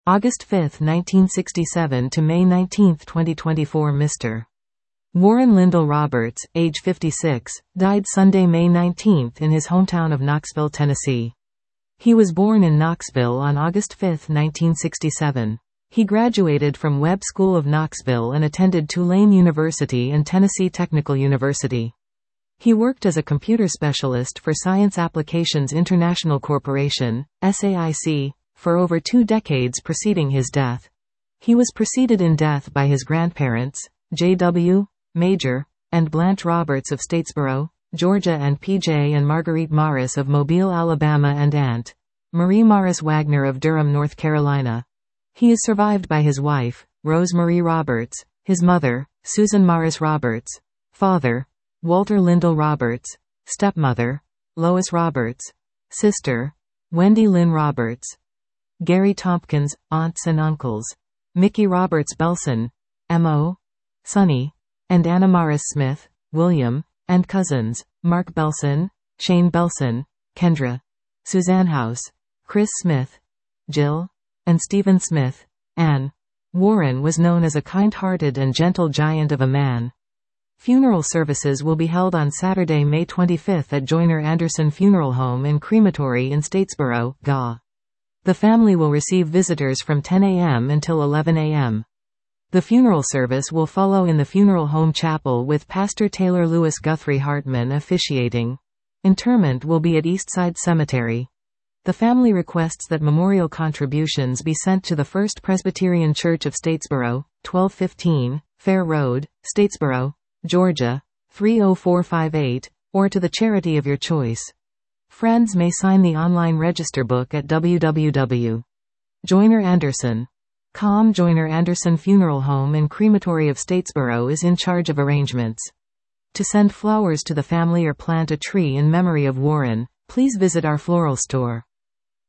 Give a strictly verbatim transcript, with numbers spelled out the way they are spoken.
August fifth, nineteen sixty-seven to May nineteenth, twenty twenty-four. Mister Warren Lyndall Roberts, age fifty-six, died Sunday, May nineteenth in his hometown of Knoxville, Tennessee. He was born in Knoxville on August fifth, nineteen sixty-seven. He graduated from Webb School of Knoxville and attended Tulane University and Tennessee Technical University. He worked as a computer specialist for Science Applications International Corporation, S A I C, for over two decades preceding his death. He was preceded in death by his grandparents, J W Major, and Blanche Roberts of Statesboro, Georgia, and P J and Marguerite Morris of Mobile, Alabama, and Aunt Marie Morris Wagner of Durham, North Carolina. He is survived by his wife, Rose Marie Roberts, his mother, Susan Morris Roberts, father, Walter Lyndall Roberts, stepmother, Lois Roberts, sister, Wendy Lynn Roberts, Gary Tompkins, aunts and uncles, Mickey Roberts Belson, M O, Sonny, and Anna Morris Smith, William, and cousins, Mark Belson, Shane Belson, Kendra, Suzanne House, Chris Smith, Jill, and Stephen Smith. Anne Warren was known as a kind-hearted and gentle giant of a man. Funeral services will be held on Saturday, May twenty-fifth at Joyner Anderson Funeral Home and Crematory in Statesboro, G A. The family will receive visitors from ten a m until eleven a m The funeral service will follow in the funeral home chapel with Pastor Taylor Lewis Guthrie Hartman officiating. Interment will be at Eastside Cemetery. The family requests that memorial contributions be sent to the First Presbyterian Church of Statesboro, twelve fifteen, Fair Road, Statesboro, Georgia, three oh four five eight, or to the charity of your choice. Friends may sign the online register book at w w w dot joyner anderson dot com. Joyner Anderson Funeral Home and Crematory of Statesboro is in charge of arrangements. To send flowers to the family or plant a tree in memory of Warren, please visit our floral store.